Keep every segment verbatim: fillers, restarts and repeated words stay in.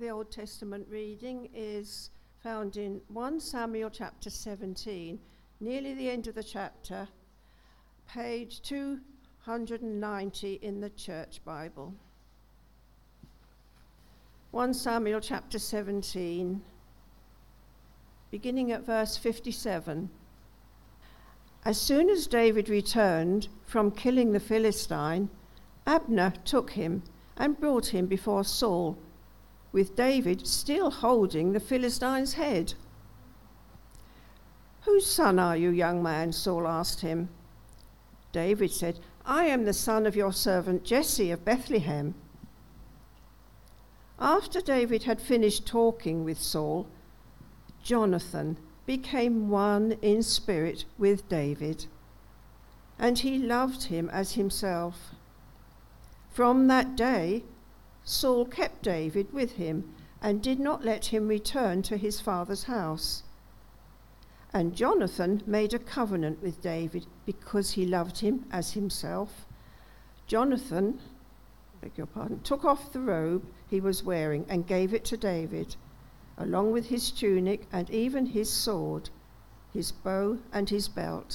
The Old Testament reading is found in First Samuel chapter seventeen, nearly the end of the chapter, page two hundred ninety in the Church Bible. First Samuel chapter seventeen, beginning at verse fifty-seven. As soon as David returned from killing the Philistine, Abner took him and brought him before Saul, with David still holding the Philistine's head. "Whose son are you, young man?" Saul asked him. David said, "I am the son of your servant Jesse of Bethlehem." After David had finished talking with Saul, Jonathan became one in spirit with David, and he loved him as himself. From that day, Saul kept David with him and did not let him return to his father's house. And Jonathan made a covenant with David because he loved him as himself. Jonathan, beg your pardon, took off the robe he was wearing and gave it to David, along with his tunic and even his sword, his bow and his belt.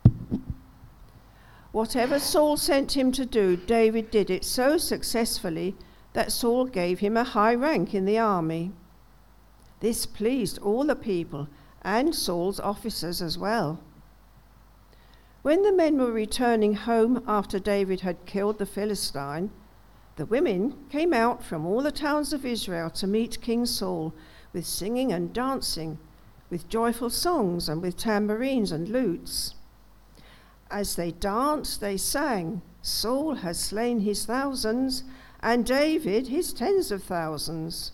Whatever Saul sent him to do, David did it so successfully that Saul gave him a high rank in the army. This pleased all the people and Saul's officers as well. When the men were returning home after David had killed the Philistine, the women came out from all the towns of Israel to meet King Saul with singing and dancing, with joyful songs and with tambourines and lutes. As they danced, they sang, "Saul has slain his thousands, and David his tens of thousands."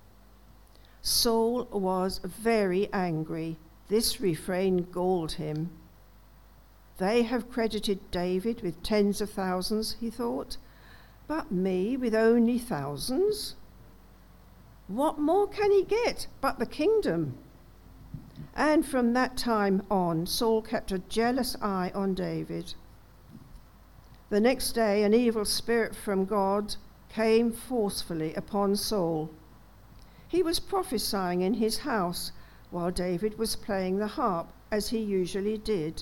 Saul was very angry. This refrain galled him. They have credited David with tens of thousands, he thought, but me with only thousands? What more can he get but the kingdom? And from that time on, Saul kept a jealous eye on David. The next day, an evil spirit from God came forcefully upon Saul. He was prophesying in his house while David was playing the harp, as he usually did.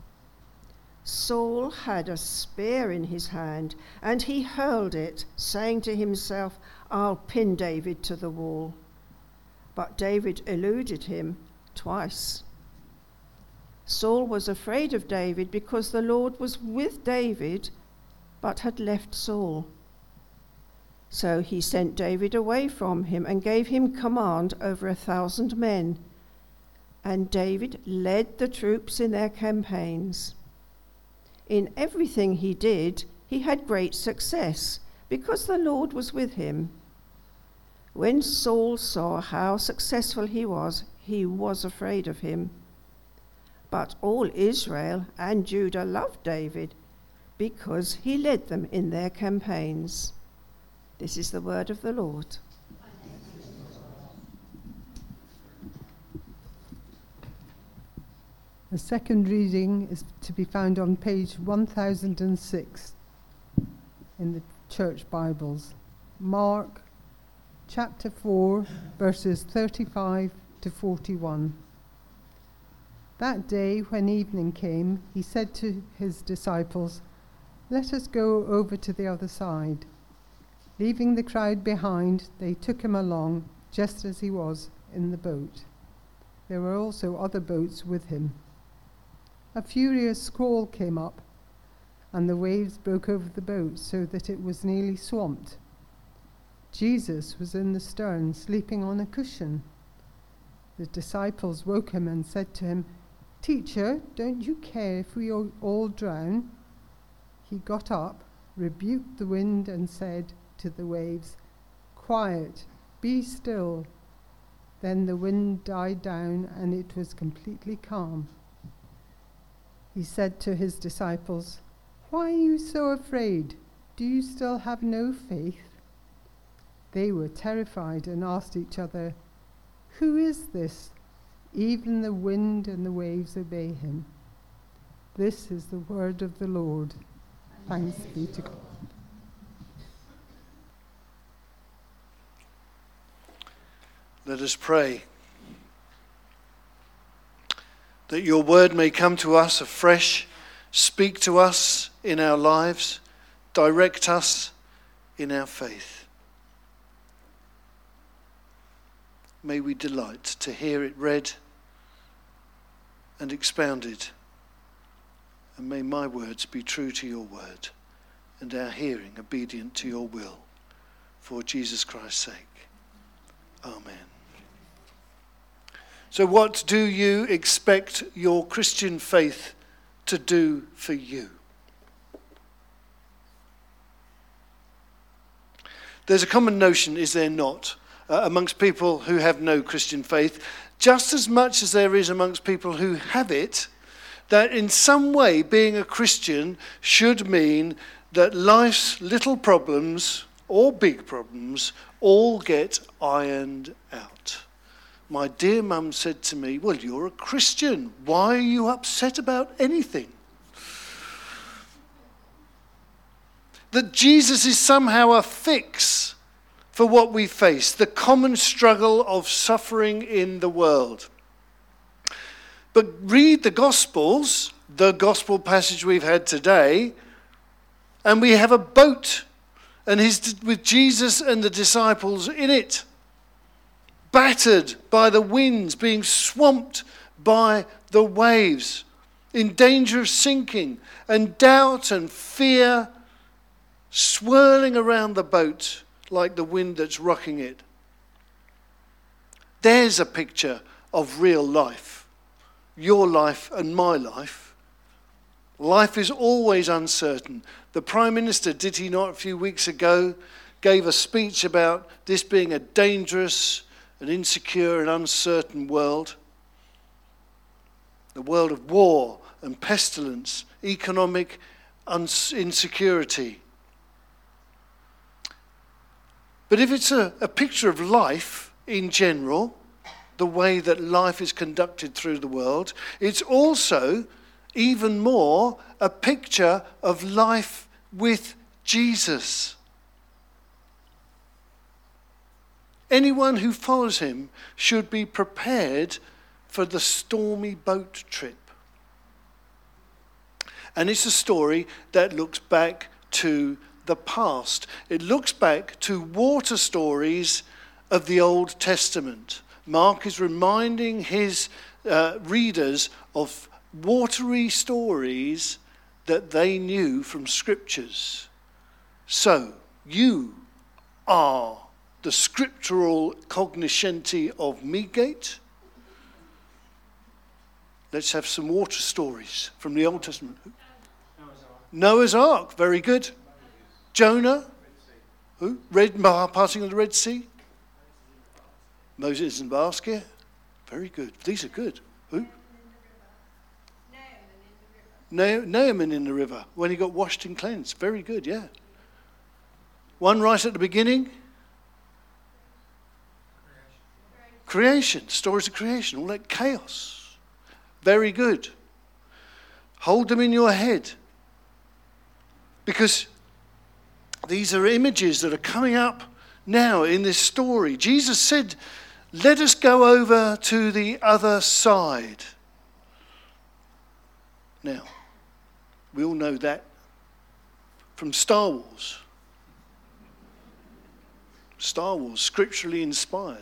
Saul had a spear in his hand, and he hurled it, saying to himself, "I'll pin David to the wall." But David eluded him twice. Saul was afraid of David because the Lord was with David, but had left Saul. So he sent David away from him and gave him command over a thousand men. And David led the troops in their campaigns. In everything he did, he had great success, because the Lord was with him. When Saul saw how successful he was, he was afraid of him. But all Israel and Judah loved David, because he led them in their campaigns. This is the word of the Lord. The second reading is to be found on page one thousand six in the Church Bibles. Mark chapter four, verses thirty-five to forty-one. That day, when evening came, he said to his disciples, "Let us go over to the other side." Leaving the crowd behind, they took him along, just as he was in the boat. There were also other boats with him. A furious squall came up, and the waves broke over the boat so that it was nearly swamped. Jesus was in the stern, sleeping on a cushion. The disciples woke him and said to him, "Teacher, don't you care if we all drown?" He got up, rebuked the wind, and said to the waves, "Quiet, be still." Then the wind died down, and it was completely calm. He said to his disciples, "Why are you so afraid? Do you still have no faith?" They were terrified and asked each other, "Who is this? Even the wind and the waves obey him." This is the word of the Lord. Thanks be to God. Let us pray. That your word may come to us afresh, speak to us in our lives, direct us in our faith. May we delight to hear it read and expounded. And may my words be true to your word and our hearing obedient to your will. For Jesus Christ's sake. Amen. So what do you expect your Christian faith to do for you? There's a common notion, is there not, uh, amongst people who have no Christian faith, just as much as there is amongst people who have it, that in some way being a Christian should mean that life's little problems or big problems all get ironed out. My dear mum said to me, well, you're a Christian. Why are you upset about anything? That Jesus is somehow a fix for what we face, the common struggle of suffering in the world. But read the Gospels, the Gospel passage we've had today, and we have a boat and his, with Jesus and the disciples in it, battered by the winds, being swamped by the waves, in danger of sinking, and doubt and fear swirling around the boat like the wind that's rocking it. There's a picture of real life, your life and my life. Life is always uncertain. The Prime Minister, did he not a few weeks ago, gave a speech about this being a dangerous, an insecure and uncertain world. A world of war and pestilence, economic uns- insecurity. But if it's a, a picture of life in general, the way that life is conducted through the world, it's also even more a picture of life with Jesus. Anyone who follows him should be prepared for the stormy boat trip. And it's a story that looks back to the past. It looks back to water stories of the Old Testament. Mark is reminding his uh, readers of watery stories that they knew from scriptures. So, you are the scriptural cognoscenti of Meadgate. Let's have some water stories from the Old Testament. Noah's Ark. Noah's Ark, very good. Jonah, who? Red, passing of the Red Sea. Moses and basket, very good. These are good. Who? Naaman in the river, when he got washed and cleansed. Very good, yeah. One right at the beginning. Creation, stories of creation, all that chaos. Very good. Hold them in your head. Because these are images that are coming up now in this story. Jesus said, let us go over to the other side. Now, we all know that from Star Wars. Star Wars, scripturally inspired.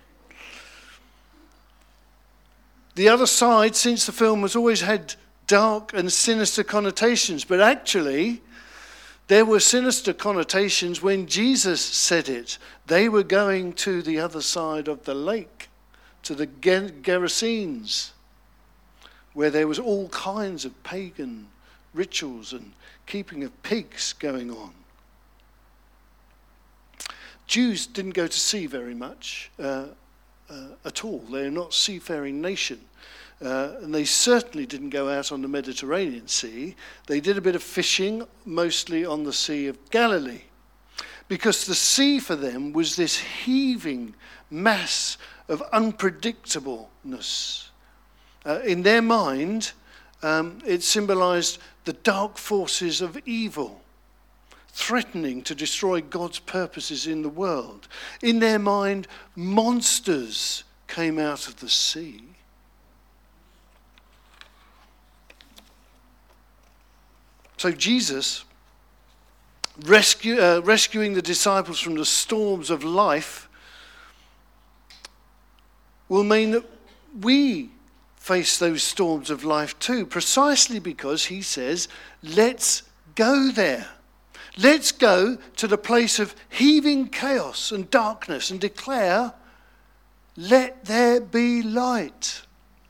The other side, since the film has always had dark and sinister connotations, but actually there were sinister connotations when Jesus said it. They were going to the other side of the lake, to the Gerasenes, where there was all kinds of pagan rituals and keeping of pigs going on. Jews didn't go to sea very much uh, uh, at all. They're not a seafaring nation. Uh, and they certainly didn't go out on the Mediterranean Sea. They did a bit of fishing, mostly on the Sea of Galilee. Because the sea for them was this heaving mass of unpredictableness. Uh, in their mind, um, it symbolized the dark forces of evil. threatening to destroy God's purposes in the world. In their mind, monsters came out of the sea. So Jesus, rescue, uh, rescuing the disciples from the storms of life, will mean that we face those storms of life too, precisely because he says, let's go there. Let's go to the place of heaving chaos and darkness and declare, let there be light.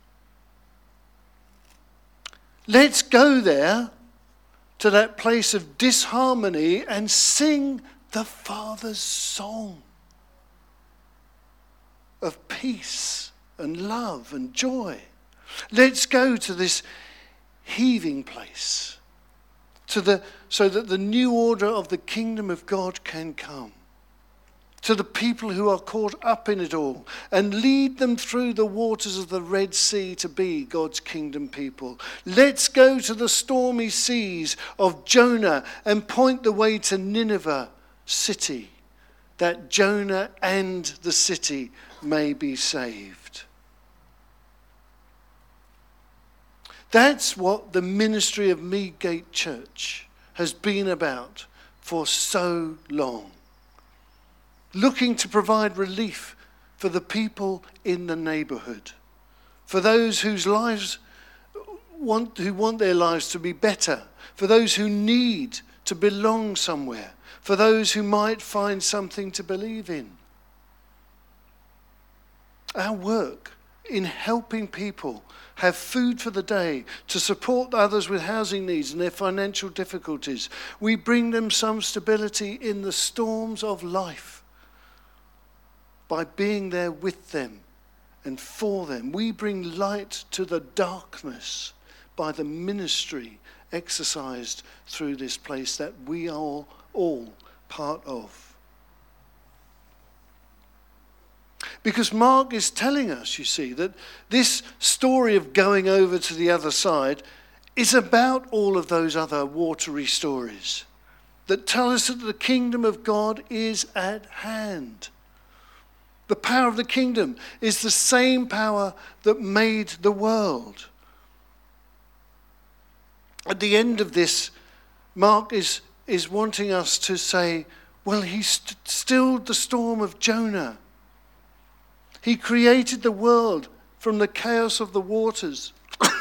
Let's go there to that place of disharmony and sing the Father's song of peace and love and joy. Let's go to this heaving place to the, so that the new order of the kingdom of God can come. To the people who are caught up in it all, and lead them through the waters of the Red Sea to be God's kingdom people. Let's go to the stormy seas of Jonah and point the way to Nineveh city, that Jonah and the city may be saved. That's what the ministry of Meadgate Church has been about for so long. Looking to provide relief for the people in the neighbourhood, for those whose lives want, who want their lives to be better, for those who need to belong somewhere, for those who might find something to believe in. Our work in helping people have food for the day, to support others with housing needs and their financial difficulties. We bring them some stability in the storms of life by being there with them and for them. We bring light to the darkness by the ministry exercised through this place that we are all part of. Because Mark is telling us, you see, that this story of going over to the other side is about all of those other watery stories that tell us that the kingdom of God is at hand. The power of the kingdom is the same power that made the world. At the end of this, Mark is, is wanting us to say, well, he st- stilled the storm of Jonah. He created the world from the chaos of the waters.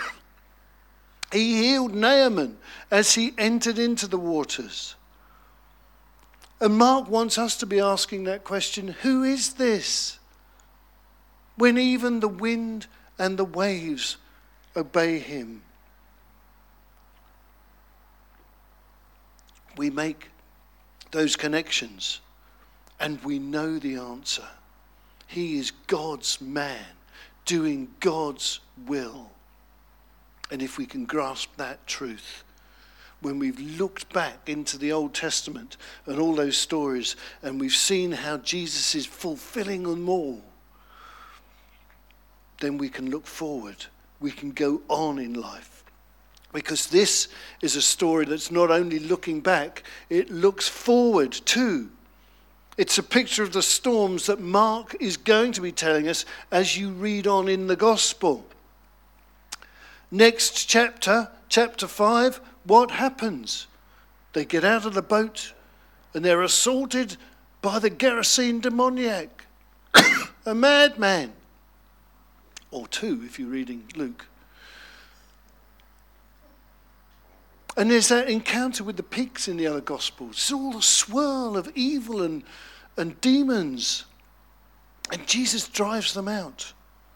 He healed Naaman as he entered into the waters. And Mark wants us to be asking that question, who is this? When even the wind and the waves obey him. We make those connections and we know the answer. He is God's man, doing God's will. And if we can grasp that truth, when we've looked back into the Old Testament and all those stories, and we've seen how Jesus is fulfilling them all, then we can look forward. We can go on in life. Because this is a story that's not only looking back, it looks forward too. It's a picture of the storms that Mark is going to be telling us as you read on in the gospel. Next chapter, chapter five, what happens? They get out of the boat and they're assaulted by the Gerasene demoniac, a madman, or two if you're reading Luke. And there's that encounter with the pigs in the other Gospels. It's all a swirl of evil and, and demons. And Jesus drives them out.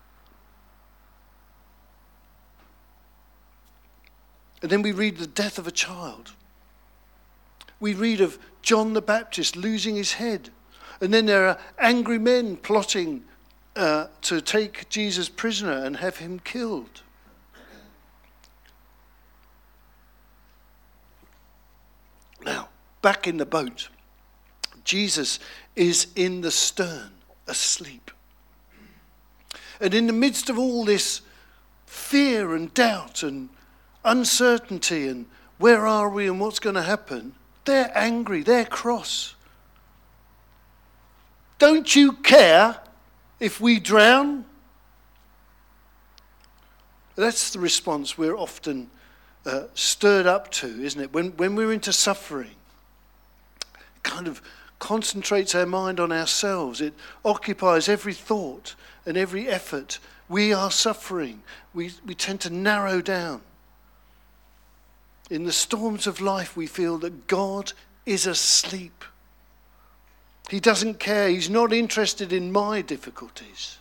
And then we read the death of a child. We read of John the Baptist losing his head. And then there are angry men plotting uh, to take Jesus prisoner and have him killed. Now, back in the boat, Jesus is in the stern, asleep. And in the midst of all this fear and doubt and uncertainty and where are we and what's going to happen, They're angry. They're cross. Don't you care if we drown? That's the response we're often uh, stirred up to, isn't it? When, when we're into suffering, it kind of concentrates our mind on ourselves. It occupies every thought and every effort. We are suffering. We, we tend to narrow down. In the storms of life, we feel that God is asleep. He doesn't care. He's not interested in my difficulties.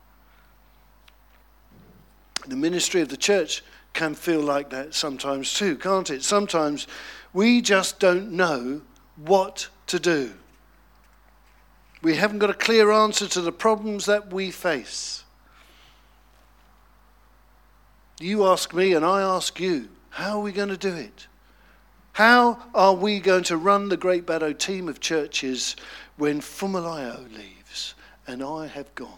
The ministry of the church can feel like that sometimes too, can't it? Sometimes we just don't know what to do. We haven't got a clear answer to the problems that we face. You ask me and I ask you, how are we going to do it? How are we going to run the Great Barrow team of churches when Fumilayo leaves and I have gone?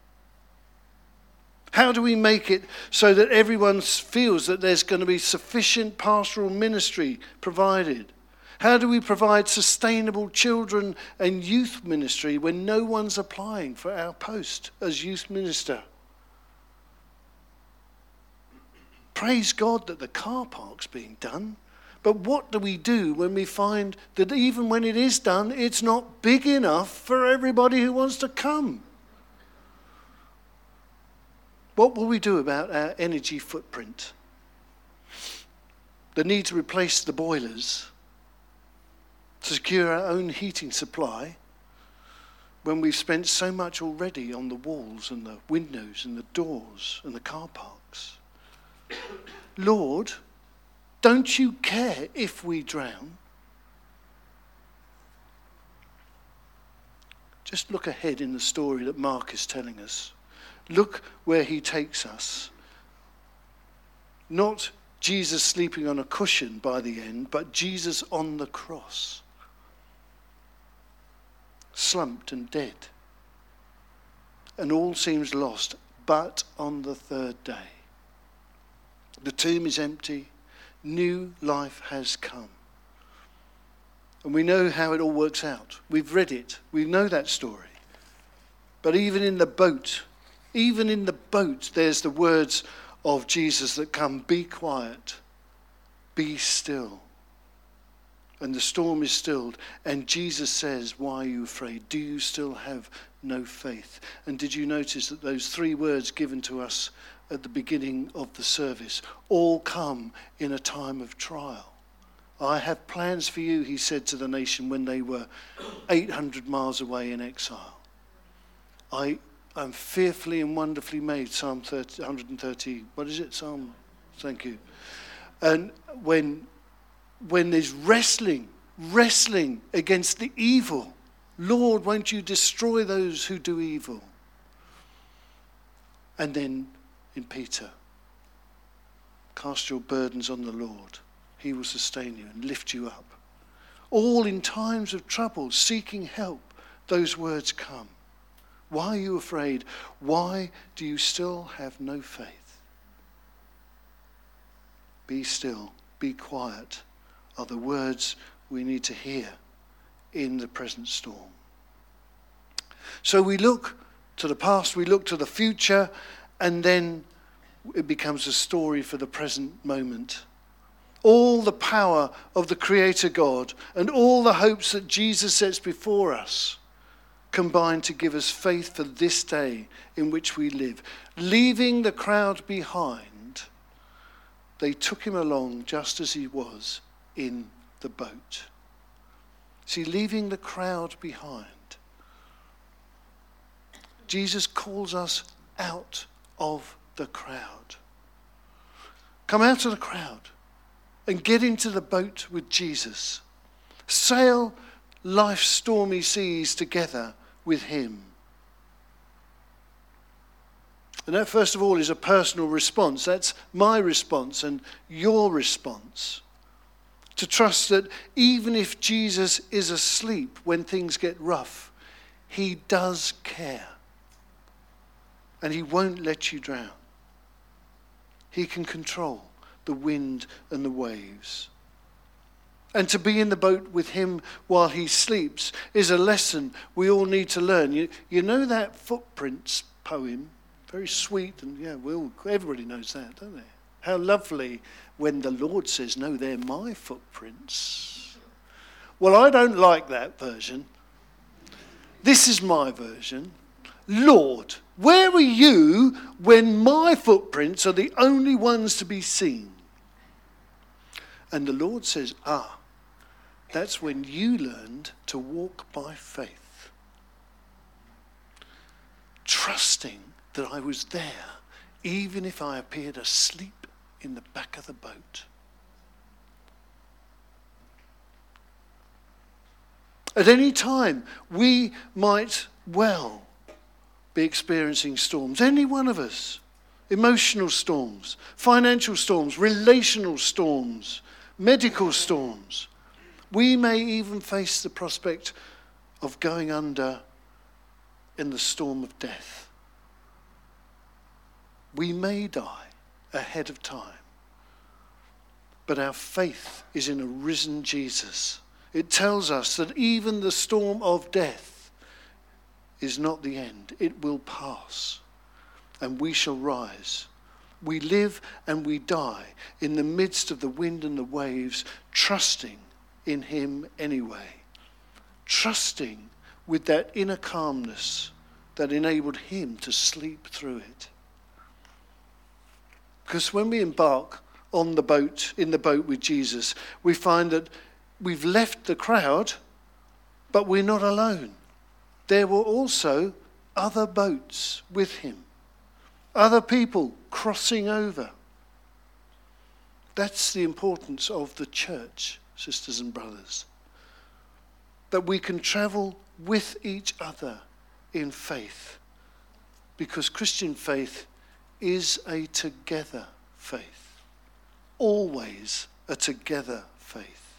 How do we make it so that everyone feels that there's going to be sufficient pastoral ministry provided? How do we provide sustainable children and youth ministry when no one's applying for our post as youth minister? Praise God that the car park's being done. But what do we do when we find that even when it is done, it's not big enough for everybody who wants to come? What will we do about our energy footprint? The need to replace the boilers, to secure our own heating supply, when we've spent so much already on the walls and the windows and the doors and the car parks. Lord, don't you care if we drown? Just look ahead in the story that Mark is telling us. Look where he takes us. Not Jesus sleeping on a cushion by the end, but Jesus on the cross. Slumped and dead. And all seems lost, but on the third day. The tomb is empty. New life has come. And we know how it all works out. We've read it. We know that story. But even in the boat, even in the boat, there's the words of Jesus that come, be quiet, be still. And the storm is stilled. And Jesus says, why are you afraid? Do you still have no faith? And did you notice that those three words given to us at the beginning of the service all come in a time of trial? I have plans for you, he said to the nation when they were eight hundred miles away in exile. I am fearfully and wonderfully made, Psalm thirty, one thirty, what is it? Psalm, thank you. And when, when there's wrestling, wrestling against the evil, Lord, won't you destroy those who do evil? And then in Peter, cast your burdens on the Lord. He will sustain you and lift you up. All in times of trouble, seeking help, those words come. Why are you afraid? Why do you still have no faith? Be still, be quiet are the words we need to hear in the present storm. So we look to the past, we look to the future, and then it becomes a story for the present moment. All the power of the Creator God and all the hopes that Jesus sets before us combine to give us faith for this day in which we live. Leaving the crowd behind, they took him along just as he was in the boat. See, leaving the crowd behind. Jesus calls us out of the crowd. Come out of the crowd and get into the boat with Jesus. Sail life's stormy seas together with him. And that, first of all, is a personal response. That's my response and your response. To trust that even if Jesus is asleep when things get rough, he does care. And he won't let you drown. He can control the wind and the waves. And to be in the boat with him while he sleeps is a lesson we all need to learn. You, you know that Footprints poem? Very sweet, and yeah, we all, everybody knows that, don't they? How lovely when the Lord says, no, they're my footprints. Well, I don't like that version. This is my version. Lord, where were you when my footprints are the only ones to be seen? And the Lord says, ah, that's when you learned to walk by faith. Trusting that I was there, even if I appeared asleep in the back of the boat. At any time, we might well be experiencing storms. Any one of us. Emotional storms, financial storms, relational storms, medical storms. We may even face the prospect of going under in the storm of death. We may die ahead of time, but our faith is in a risen Jesus. It tells us that even the storm of death is not the end. It will pass, and we shall rise. We live and we die in the midst of the wind and the waves, trusting in him anyway. Trusting with that inner calmness that enabled him to sleep through it. Because when we embark on the boat, in the boat with Jesus, we find that we've left the crowd, but we're not alone. There were also other boats with him. Other people crossing over. That's the importance of the church, sisters and brothers. That we can travel with each other in faith. Because Christian faith is a together faith. Always a together faith.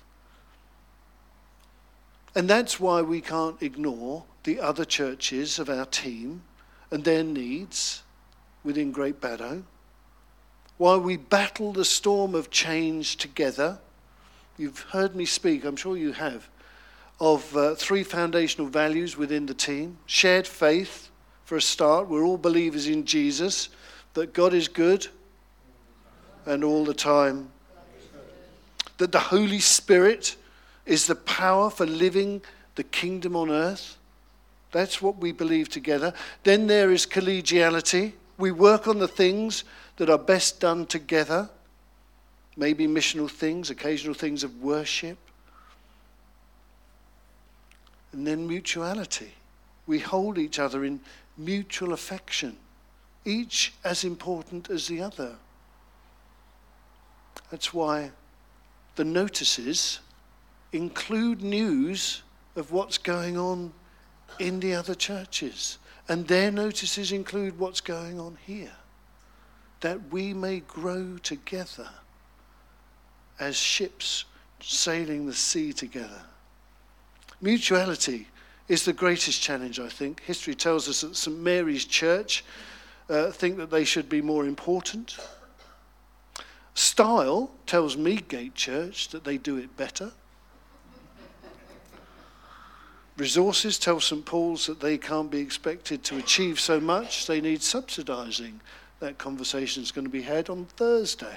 And that's why we can't ignore the other churches of our team and their needs within Great Baddow. Why we battle the storm of change together. You've heard me speak, I'm sure you have, of uh, three foundational values within the team. Shared faith, for a start. We're all believers in Jesus, that God is good and all the time. That the Holy Spirit is the power for living the kingdom on earth. That's what we believe together. Then there is collegiality. We work on the things that are best done together. Maybe missional things, occasional things of worship. And then mutuality. We hold each other in mutual affection, each as important as the other. That's why the notices include news of what's going on in the other churches. And their notices include what's going on here. That we may grow together as ships sailing the sea together. Mutuality is the greatest challenge, I think. History tells us that Saint Mary's Church uh, think that they should be more important. Style tells Meadgate Church that they do it better. Resources tell Saint Paul's that they can't be expected to achieve so much. They need subsidising. That conversation is going to be had on Thursday.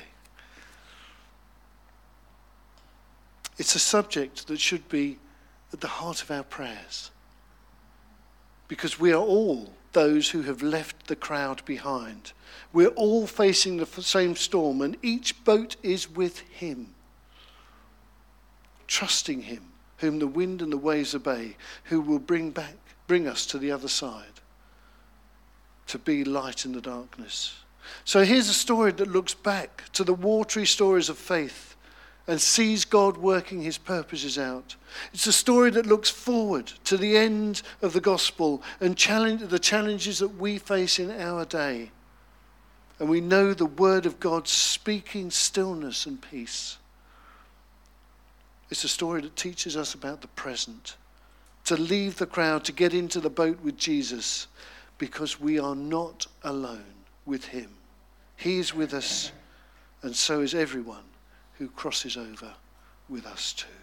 It's a subject that should be at the heart of our prayers. Because we are all those who have left the crowd behind. We're all facing the same storm, and each boat is with him. Trusting him, whom the wind and the waves obey, who will bring back, bring us to the other side, to be light in the darkness. So here's a story that looks back to the watery stories of faith and sees God working his purposes out. It's a story that looks forward to the end of the gospel and challenge the challenges that we face in our day. And we know the word of God speaking stillness and peace. It's a story that teaches us about the present, to leave the crowd, to get into the boat with Jesus, because we are not alone with him. He is with us, and so is everyone who crosses over with us too.